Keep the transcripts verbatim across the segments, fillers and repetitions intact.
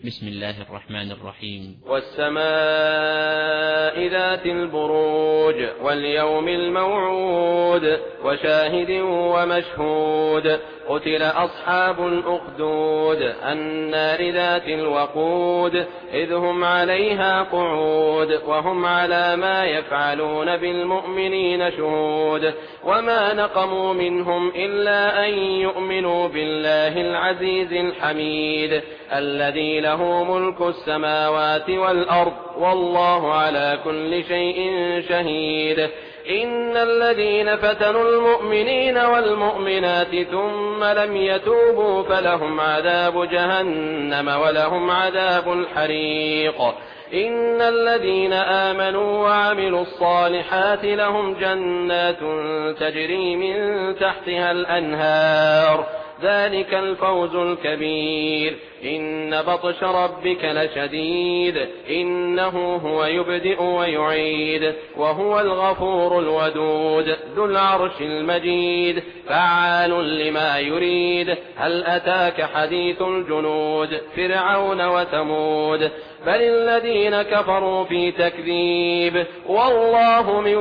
بسم الله الرحمن الرحيم. والسماء ذات البروج واليوم الموعود وشاهد ومشهود قتل أصحاب الأخدود النار ذات الوقود إذ هم عليها قعود وهم على ما يفعلون بالمؤمنين شهود وما نقموا منهم إلا أن يؤمنوا بالله العزيز الحميد الذي له ملك السماوات والأرض والله على كل شيء شهيد. إن الذين فتنوا المؤمنين والمؤمنات ثم لم يتوبوا فلهم عذاب جهنم ولهم عذاب الحريق. إن الذين آمنوا وعملوا الصالحات لهم جنات تجري من تحتها الأنهار ذلك الفوز الكبير. إن بطش ربك لشديد إنه هو يبدئ ويعيد وهو الغفور الودود ذو العرش المجيد فعال لما يريد. هل أتاك حديث الجنود فرعون وثمود بل الذين كفروا في تكذيب والله من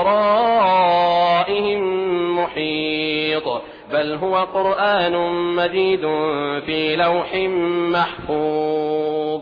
ورائهم محيط. بل هو قرآن مجيد في لوح محفوظ.